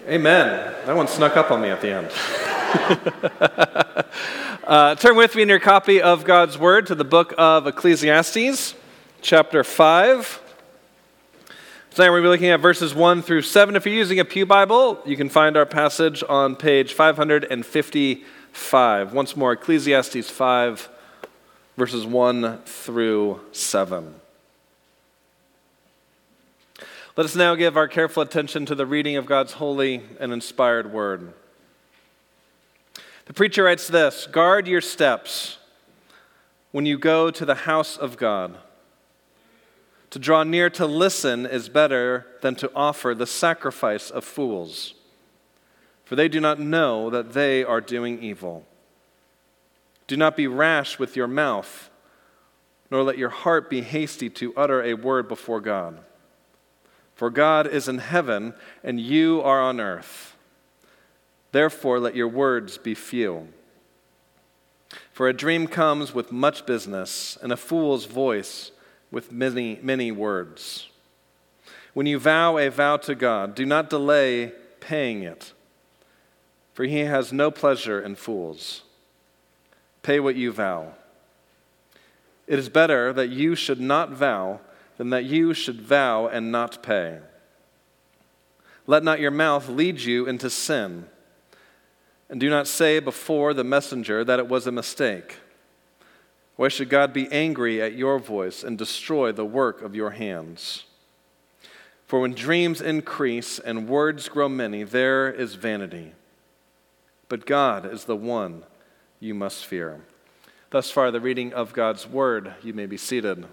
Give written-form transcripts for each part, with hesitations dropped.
Amen. That one snuck up on me at the end. Turn with me in your copy of God's Word to the book of Ecclesiastes, chapter 5. Tonight we're looking at verses 1 through 7. If you're using a Pew Bible, you can find our passage on page 555. Once more, Ecclesiastes 5, verses 1 through 7. Let us now give our careful attention to the reading of God's holy and inspired word. The preacher writes this: "Guard your steps when you go to the house of God. To draw near to listen is better than to offer the sacrifice of fools, for they do not know that they are doing evil. Do not be rash with your mouth, nor let your heart be hasty to utter a word before God. For God is in heaven, and you are on earth. Therefore, let your words be few. For a dream comes with much business, and a fool's voice with many, many words. When you vow a vow to God, do not delay paying it, for he has no pleasure in fools. Pay what you vow. It is better that you should not vow than that you should vow and not pay. Let not your mouth lead you into sin, and do not say before the messenger that it was a mistake. Why should God be angry at your voice and destroy the work of your hands? For when dreams increase and words grow many, there is vanity. But God is the one you must fear." Thus far, the reading of God's word. You may be seated.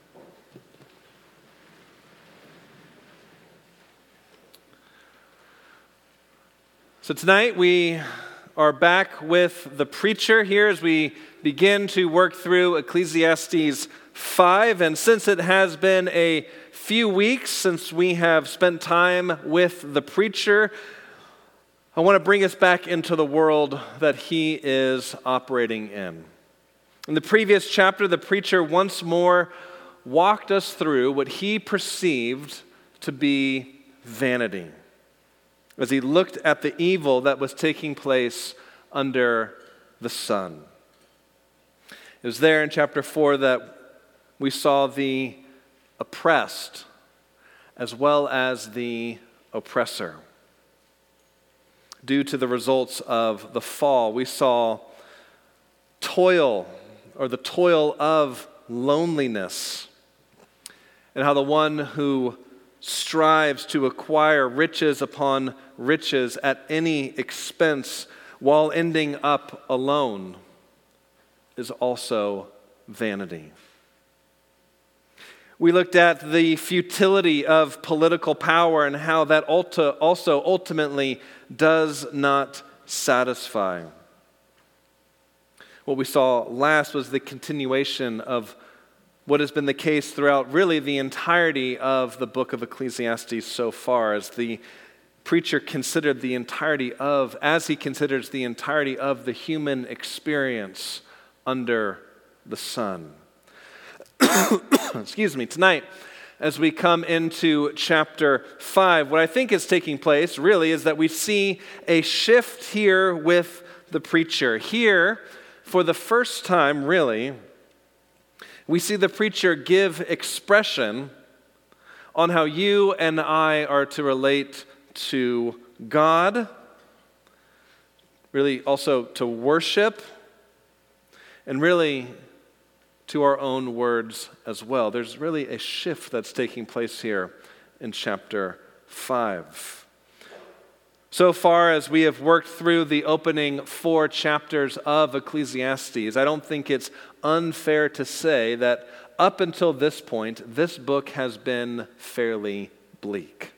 So tonight we are back with the preacher here as we begin to work through Ecclesiastes 5. And since it has been a few weeks since we have spent time with the preacher, I want to bring us back into the world that he is operating in. In the previous chapter, the preacher once more walked us through what he perceived to be vanity, as he looked at the evil that was taking place under the sun. It was there in chapter 4 that we saw the oppressed as well as the oppressor. Due to the results of the fall, we saw toil, or the toil of loneliness, and how the one who strives to acquire riches upon riches at any expense while ending up alone is also vanity. We looked at the futility of political power and how that also ultimately does not satisfy. What we saw last was the continuation of what has been the case throughout really the entirety of the book of Ecclesiastes so far, as the preacher considered the entirety of, as he considers the entirety of the human experience under the sun. Excuse me. Tonight, as we come into chapter 5, what I think is taking place really is that we see a shift here with the preacher. Here, for the first time really, we see the preacher give expression on how you and I are to relate to God, really also to worship, and really to our own words as well. There's really a shift that's taking place here in chapter 5. So far as we have worked through the opening 4 chapters of Ecclesiastes, I don't think it's unfair to say that up until this point, this book has been fairly bleak.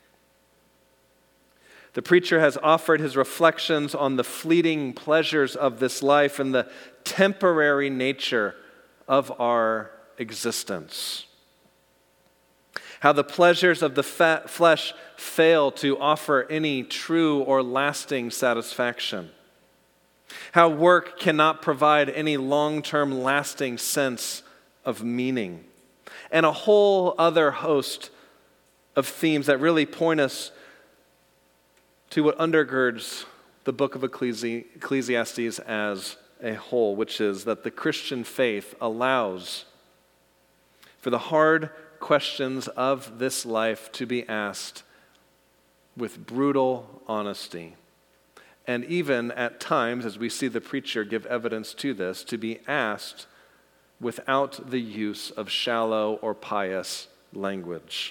The preacher has offered his reflections on the fleeting pleasures of this life and the temporary nature of our existence. How the pleasures of the flesh fail to offer any true or lasting satisfaction. How work cannot provide any long-term lasting sense of meaning. And a whole other host of themes that really point us to what undergirds the book of Ecclesiastes as a whole, which is that the Christian faith allows for the hard questions of this life to be asked with brutal honesty. And even at times, as we see the preacher give evidence to this, to be asked without the use of shallow or pious language.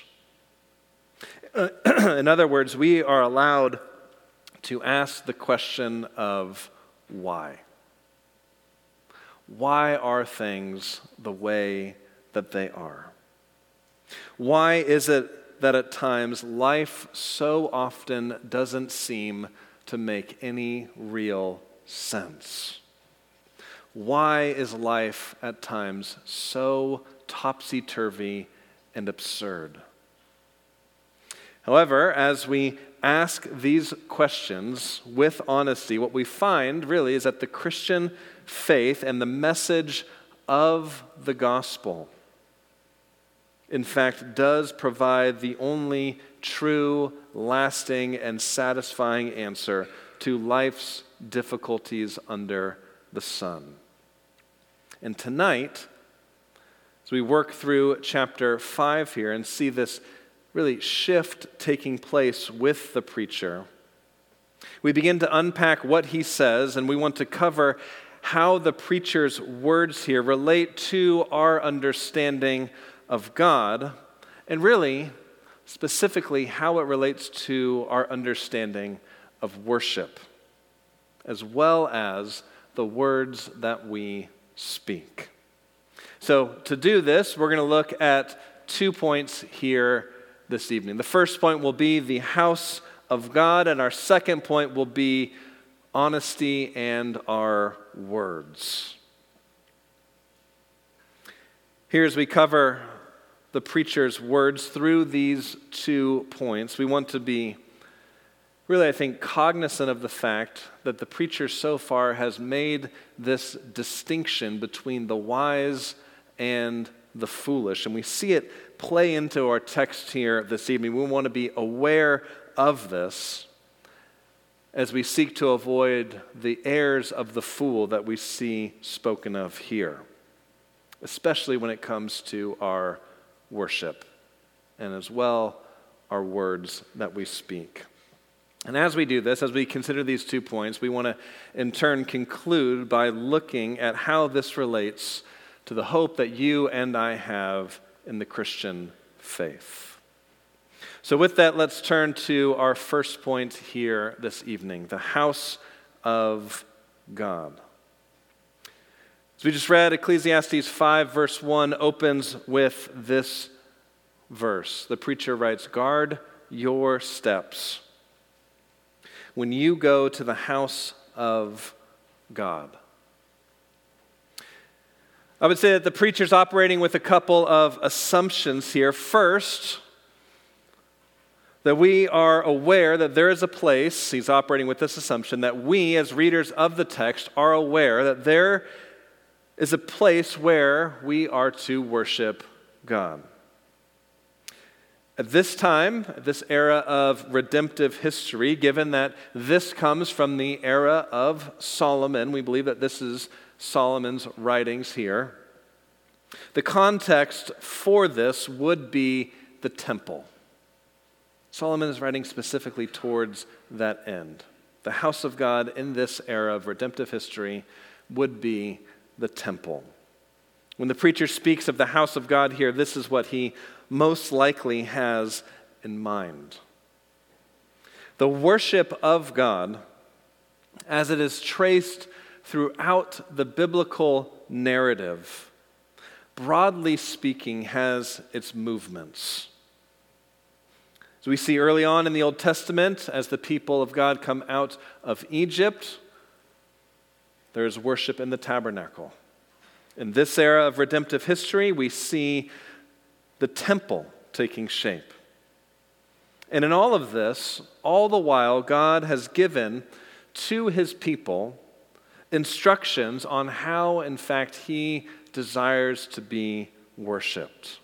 In other words, we are allowed to ask the question of why. Why are things the way that they are? Why is it that at times life so often doesn't seem to make any real sense? Why is life at times so topsy-turvy and absurd? However, as we ask these questions with honesty, what we find really is that the Christian faith and the message of the gospel, in fact, does provide the only true, lasting, and satisfying answer to life's difficulties under the sun. And tonight, as we work through chapter 5 here and see this really shift taking place with the preacher, we begin to unpack what he says, and we want to cover how the preacher's words here relate to our understanding of God, and really, specifically, how it relates to our understanding of worship, as well as the words that we speak. So, to do this, we're going to look at 2 points here this evening. The first point will be the house of God, and our second point will be honesty and our words. Here, as we cover the preacher's words through these 2 points, we want to be really, I think, cognizant of the fact that the preacher so far has made this distinction between the wise and the foolish. And we see it play into our text here this evening. We want to be aware of this as we seek to avoid the errors of the fool that we see spoken of here, especially when it comes to our worship and as well our words that we speak. And as we do this, as we consider these 2 points, we want to in turn conclude by looking at how this relates to the hope that you and I have in the Christian faith. So with that, let's turn to our first point here this evening, the house of God. As we just read, Ecclesiastes 5 verse 1 opens with this verse. The preacher writes, "Guard your steps when you go to the house of God." I would say that the preacher's operating with a couple of assumptions here. First, that we are aware that there is a place, he's operating with this assumption, that we as readers of the text are aware that there is a place where we are to worship God. At this time, this era of redemptive history, given that this comes from the era of Solomon, we believe that this is Solomon's writings here. The context for this would be the temple. Solomon is writing specifically towards that end. The house of God in this era of redemptive history would be the temple. When the preacher speaks of the house of God here, this is what he most likely has in mind. The worship of God, as it is traced throughout the biblical narrative, broadly speaking, has its movements. As we see early on in the Old Testament, as the people of God come out of Egypt, there is worship in the tabernacle. In this era of redemptive history, we see the temple taking shape. And in all of this, all the while, God has given to his people instructions on how, in fact, he desires to be worshiped.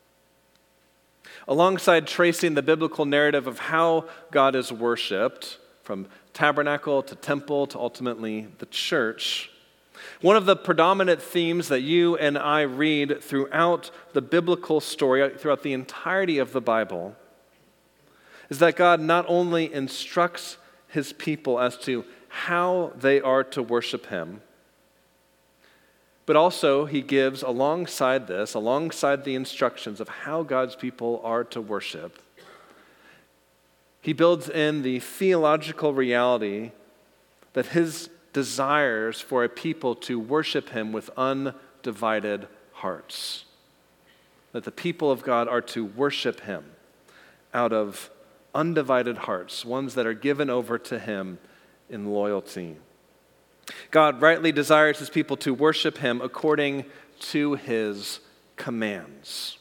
Alongside tracing the biblical narrative of how God is worshiped, from tabernacle to temple to ultimately the church. One of the predominant themes that you and I read throughout the biblical story, throughout the entirety of the Bible, is that God not only instructs his people as to how they are to worship him, but also he gives alongside the instructions of how God's people are to worship, he builds in the theological reality that his desires for a people to worship him with undivided hearts. That the people of God are to worship him out of undivided hearts, ones that are given over to him in loyalty. God rightly desires his people to worship him according to his commands.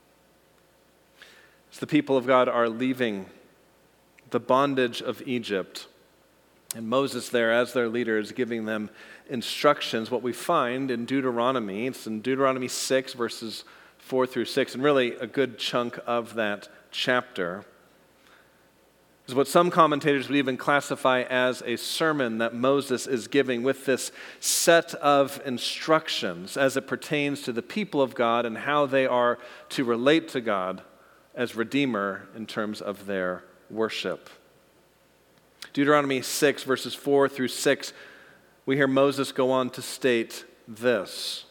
As the people of God are leaving the bondage of Egypt, and Moses there as their leader is giving them instructions, what we find in Deuteronomy, it's in Deuteronomy 6 verses 4 through 6, and really a good chunk of that chapter, is what some commentators would even classify as a sermon that Moses is giving with this set of instructions as it pertains to the people of God and how they are to relate to God as Redeemer in terms of their worship. Deuteronomy 6, verses 4 through 6, we hear Moses go on to state this.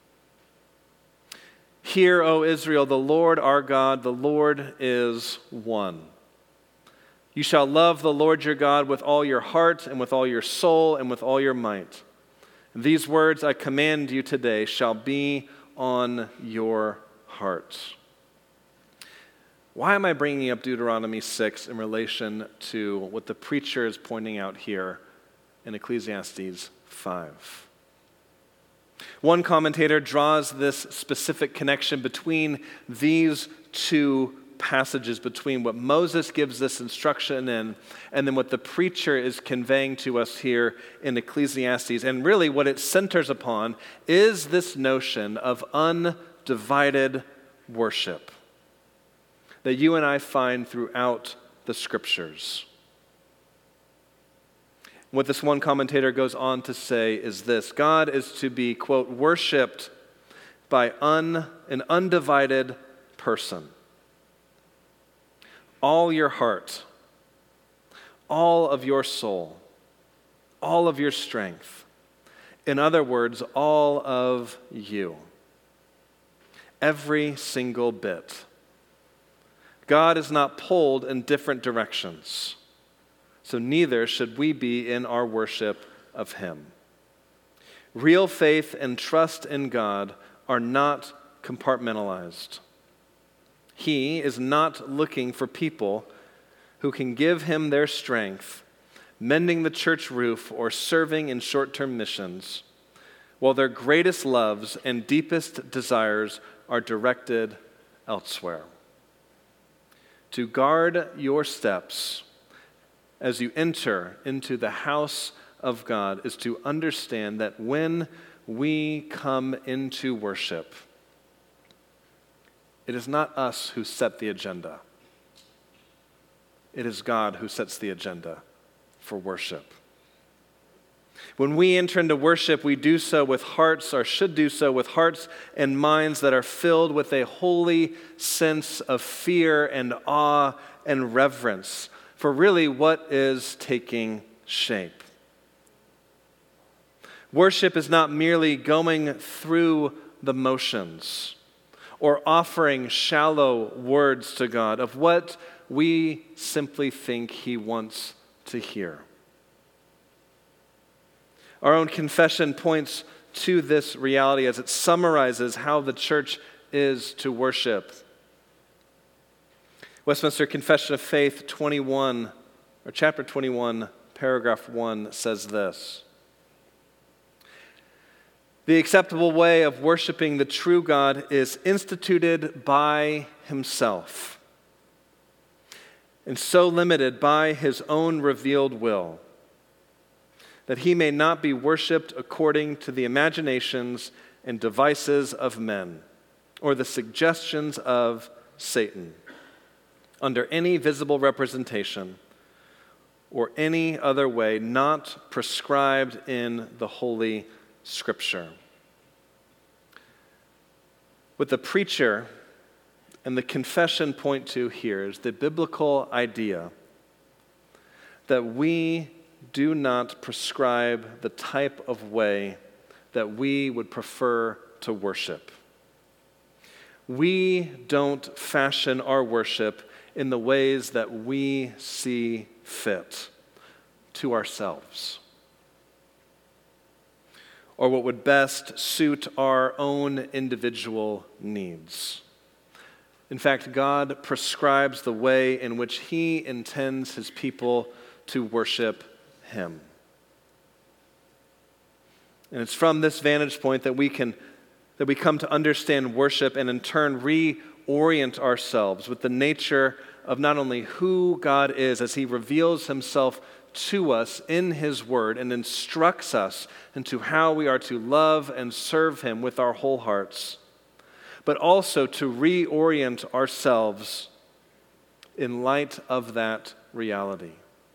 Hear, O Israel, the Lord our God, the Lord is one. You shall love the Lord your God with all your heart and with all your soul and with all your might. And these words I command you today shall be on your hearts. Why am I bringing up Deuteronomy 6 in relation to what the preacher is pointing out here in Ecclesiastes 5? One commentator draws this specific connection between these two passages, between what Moses gives this instruction in and then what the preacher is conveying to us here in Ecclesiastes. And really what it centers upon is this notion of undivided worship that you and I find throughout the scriptures. What this one commentator goes on to say is this: God is to be, quote, worshipped by an undivided person. All your heart, all of your soul, all of your strength. In other words, all of you. Every single bit. God is not pulled in different directions, so neither should we be in our worship of him. Real faith and trust in God are not compartmentalized. He is not looking for people who can give him their strength, mending the church roof or serving in short-term missions, while their greatest loves and deepest desires are directed elsewhere. To guard your steps as you enter into the house of God is to understand that when we come into worship, it is not us who set the agenda. It is God who sets the agenda for worship. When we enter into worship, we do so with hearts, or should do so with hearts and minds that are filled with a holy sense of fear and awe and reverence for really what is taking shape. Worship is not merely going through the motions or offering shallow words to God of what we simply think he wants to hear. Our own confession points to this reality as it summarizes how the church is to worship. Westminster Confession of Faith 21, or chapter 21, paragraph 1 says this: the acceptable way of worshiping the true God is instituted by himself, and so limited by his own revealed will, that he may not be worshipped according to the imaginations and devices of men, or the suggestions of Satan, under any visible representation, or any other way not prescribed in the Holy Scripture. What the preacher and the confession point to here is the biblical idea that we do not prescribe the type of way that we would prefer to worship. We don't fashion our worship in the ways that we see fit to ourselves, or what would best suit our own individual needs. In fact, God prescribes the way in which He intends His people to worship Him. And it's from this vantage point that we come to understand worship and in turn reorient ourselves with the nature of not only who God is as He reveals Himself to us in His Word and instructs us into how we are to love and serve Him with our whole hearts, but also to reorient ourselves in light of that reality.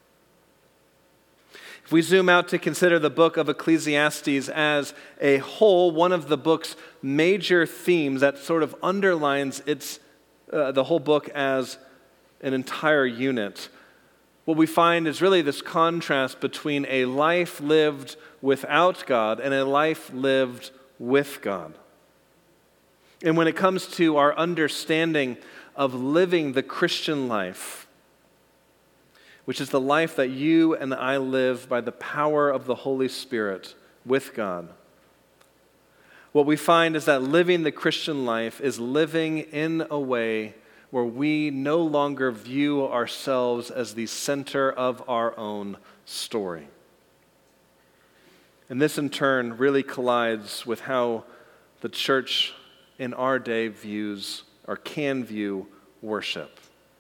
If we zoom out to consider the book of Ecclesiastes as a whole, one of the book's major themes that sort of underlines the whole book as an entire unit, what we find is really this contrast between a life lived without God and a life lived with God. And when it comes to our understanding of living the Christian life, which is the life that you and I live by the power of the Holy Spirit with God, what we find is that living the Christian life is living in a way where we no longer view ourselves as the center of our own story. And this in turn really collides with how the church in our day views or can view worship.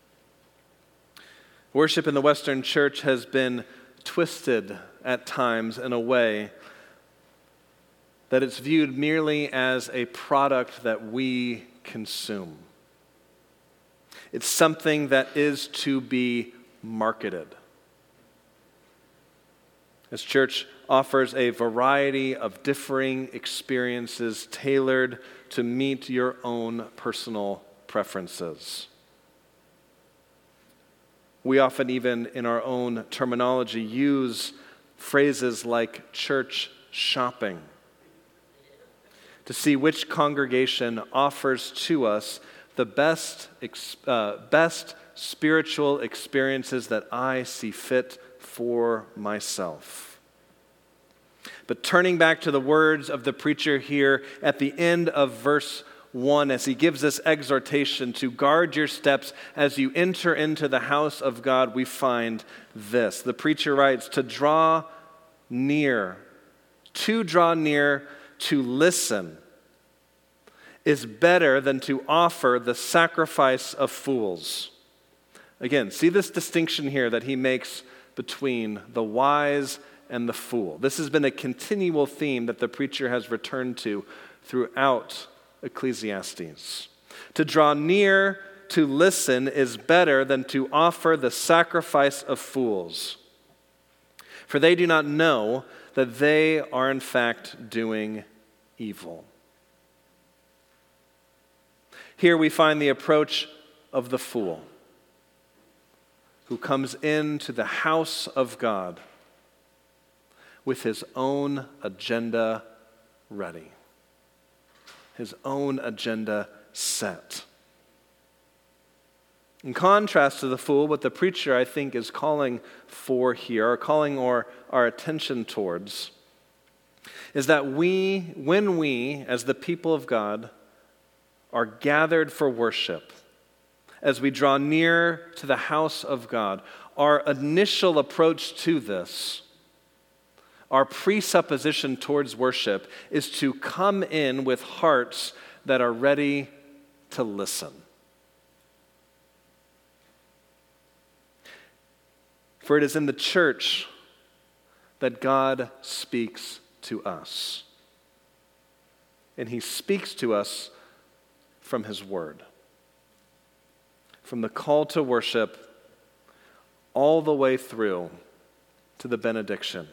Worship in the Western church has been twisted at times in a way that it's viewed merely as a product that we consume. It's something that is to be marketed. As church offers a variety of differing experiences tailored to meet your own personal preferences. We often, even in our own terminology, use phrases like church shopping to see which congregation offers to us the best spiritual experiences that I see fit for myself. But turning back to the words of the preacher here at the end of verse 1, as he gives this exhortation to guard your steps as you enter into the house of God, we find this. The preacher writes, to draw near, to listen is better than to offer the sacrifice of fools. Again, see this distinction here that he makes between the wise and the fool. This has been a continual theme that the preacher has returned to throughout Ecclesiastes. To draw near, to listen is better than to offer the sacrifice of fools. For they do not know that they are in fact doing evil. Here we find the approach of the fool who comes into the house of God with his own agenda ready, his own agenda set. In contrast to the fool, what the preacher, I think, is calling for here, or calling our attention towards, is that when we, as the people of God, are gathered for worship, as we draw near to the house of God, our initial approach to this, our presupposition towards worship, is to come in with hearts that are ready to listen. For it is in the church that God speaks to us. And he speaks to us from his word. From the call to worship all the way through to the benediction.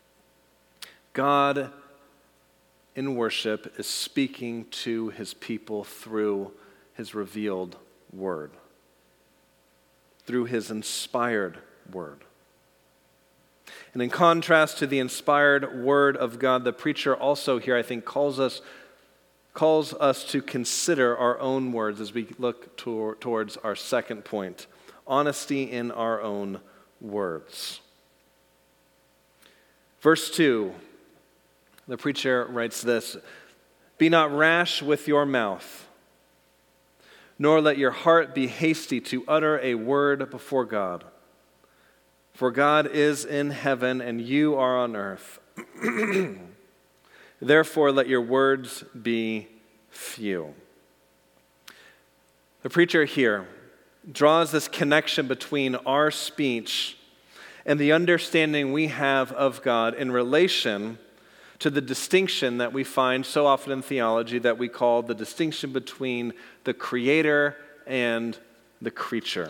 God in worship is speaking to his people through his revealed word, through his inspired word. And in contrast to the inspired word of God, the preacher also here, I think, calls us to consider our own words as we look towards our second point, honesty in our own words. Verse 2, the preacher writes this, "Be not rash with your mouth, nor let your heart be hasty to utter a word before God. For God is in heaven and you are on earth. Therefore let your words be few." The preacher here draws this connection between our speech and the understanding we have of God in relation to the distinction that we find so often in theology that we call the distinction between the creator and the creature.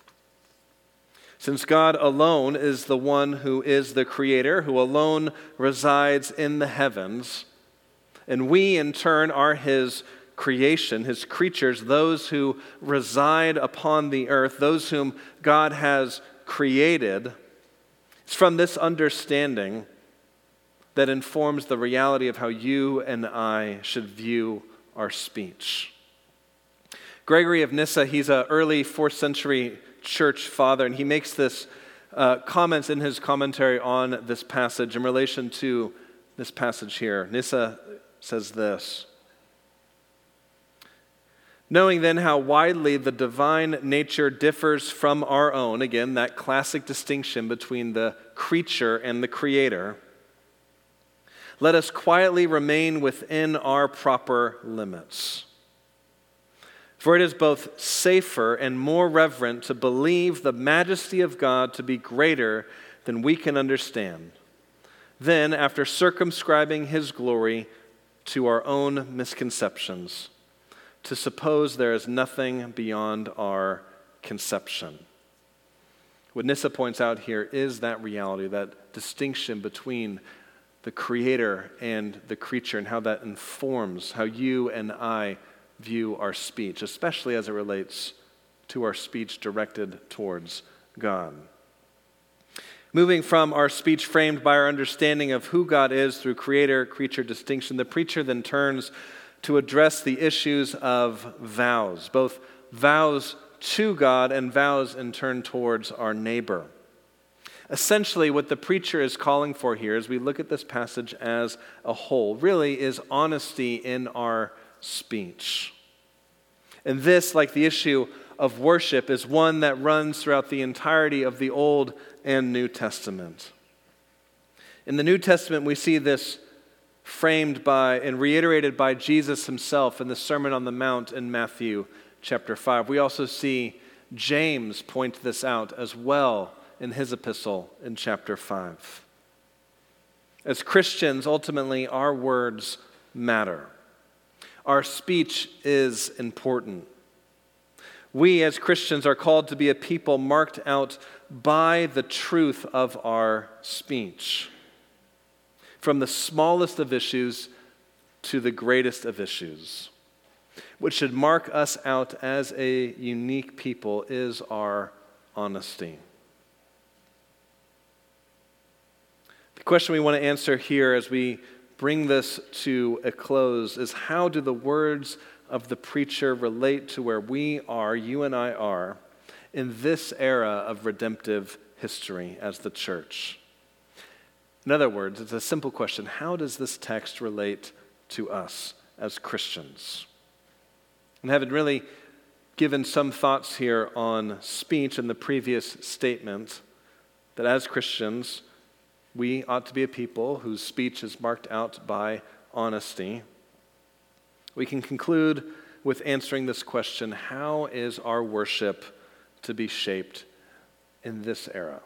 Since God alone is the one who is the creator, who alone resides in the heavens, and we in turn are his creation, his creatures, those who reside upon the earth, those whom God has created, it's from this understanding that informs the reality of how you and I should view our speech. Gregory of Nyssa, he's an early 4th century church father, and he makes this comments in his commentary on this passage in relation to this passage here. Nyssa says this, "Knowing then how widely the divine nature differs from our own," again, that classic distinction between the creature and the creator, "let us quietly remain within our proper limits. For it is both safer and more reverent to believe the majesty of God to be greater than we can understand. Then, after circumscribing his glory to our own misconceptions, to suppose there is nothing beyond our conception." What Nyssa points out here is that reality, that distinction between the creator and the creature, and how that informs how you and I view our speech, especially as it relates to our speech directed towards God. Moving from our speech framed by our understanding of who God is through creator-creature distinction, the preacher then turns to address the issues of vows, both vows to God and vows in turn towards our neighbor. Essentially, what the preacher is calling for here, as we look at this passage as a whole, really is honesty in our speech. And this, like the issue of worship, is one that runs throughout the entirety of the Old and New Testament. In the New Testament, we see this framed by and reiterated by Jesus himself in the Sermon on the Mount in Matthew chapter 5. We also see James point this out as well in his epistle in chapter 5. As Christians, ultimately, our words matter. Our speech is important. We as Christians are called to be a people marked out by the truth of our speech, from the smallest of issues to the greatest of issues. What should mark us out as a unique people is our honesty. The question we want to answer here as we bring this to a close is, how do the words of the preacher relate to where we are, you and I are, in this era of redemptive history as the church? In other words, it's a simple question. How does this text relate to us as Christians? And having really given some thoughts here on speech in the previous statement, that as Christians, we ought to be a people whose speech is marked out by honesty, we can conclude with answering this question: how is our worship to be shaped in this era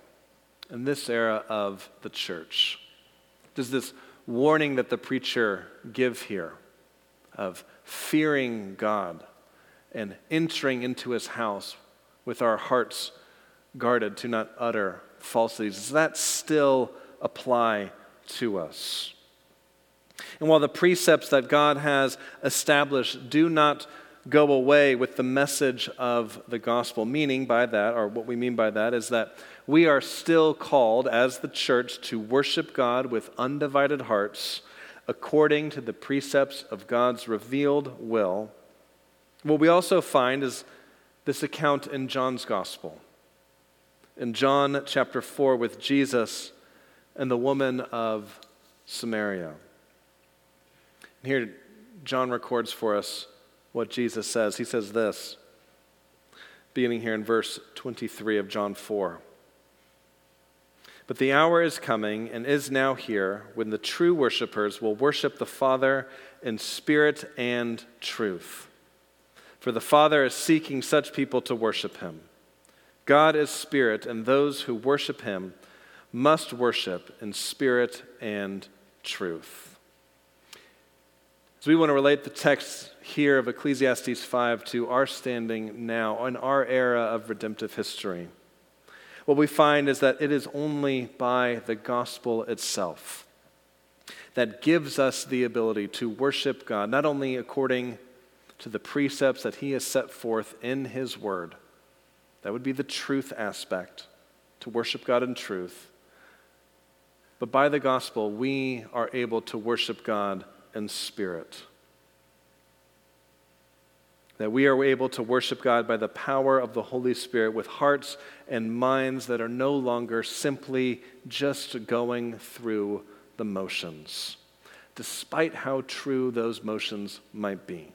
of the church? Does this warning that the preacher give here of fearing God and entering into his house with our hearts guarded to not utter falsities? Does that still apply to us? And while the precepts that God has established do not go away with the message of the gospel, meaning by that, or what we mean by that, is that we are still called as the church to worship God with undivided hearts according to the precepts of God's revealed will. What we also find is this account in John's gospel. In John chapter 4 with Jesus and the woman of Samaria. And here John records for us what Jesus says. He says this, beginning here in verse 23 of John 4. But the hour is coming and is now here when the true worshipers will worship the Father in spirit and truth. For the Father is seeking such people to worship him. God is spirit, and those who worship him must worship in spirit and truth. So we want to relate the text here of Ecclesiastes 5 to our standing now in our era of redemptive history. What we find is that it is only by the gospel itself that gives us the ability to worship God, not only according to the precepts that he has set forth in his word. That would be the truth aspect, to worship God in truth. But by the gospel, we are able to worship God in spirit. That we are able to worship God by the power of the Holy Spirit with hearts and minds that are no longer simply just going through the motions, despite how true those motions might be.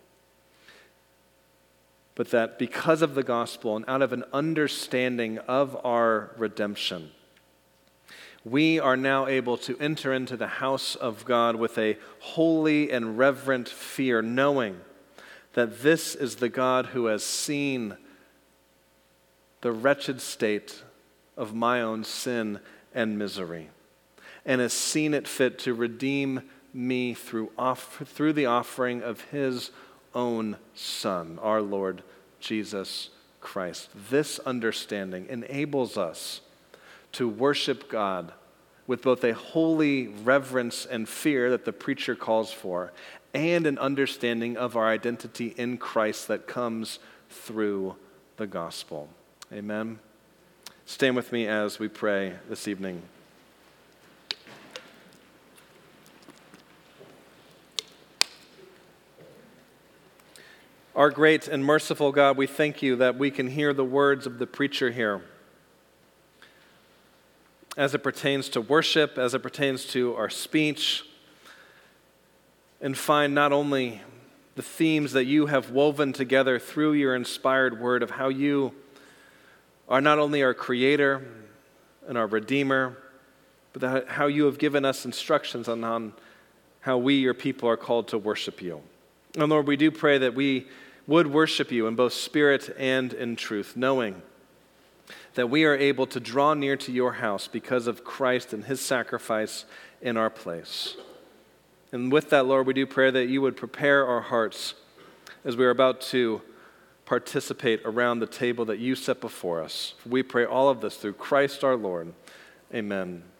But that because of the gospel and out of an understanding of our redemption, we are now able to enter into the house of God with a holy and reverent fear, knowing that this is the God who has seen the wretched state of my own sin and misery, and has seen it fit to redeem me through the offering of his own Son, our Lord Jesus Christ. This understanding enables us to worship God with both a holy reverence and fear that the preacher calls for, and an understanding of our identity in Christ that comes through the gospel. Amen. Stand with me as we pray this evening. Our great and merciful God, we thank you that we can hear the words of the preacher here as it pertains to worship, as it pertains to our speech, and find not only the themes that you have woven together through your inspired word of how you are not only our creator and our redeemer, but how you have given us instructions on how we, your people, are called to worship you. And Lord, we do pray that we would worship you in both spirit and in truth, knowing that we are able to draw near to your house because of Christ and his sacrifice in our place. And with that, Lord, we do pray that you would prepare our hearts as we are about to participate around the table that you set before us. We pray all of this through Christ our Lord. Amen.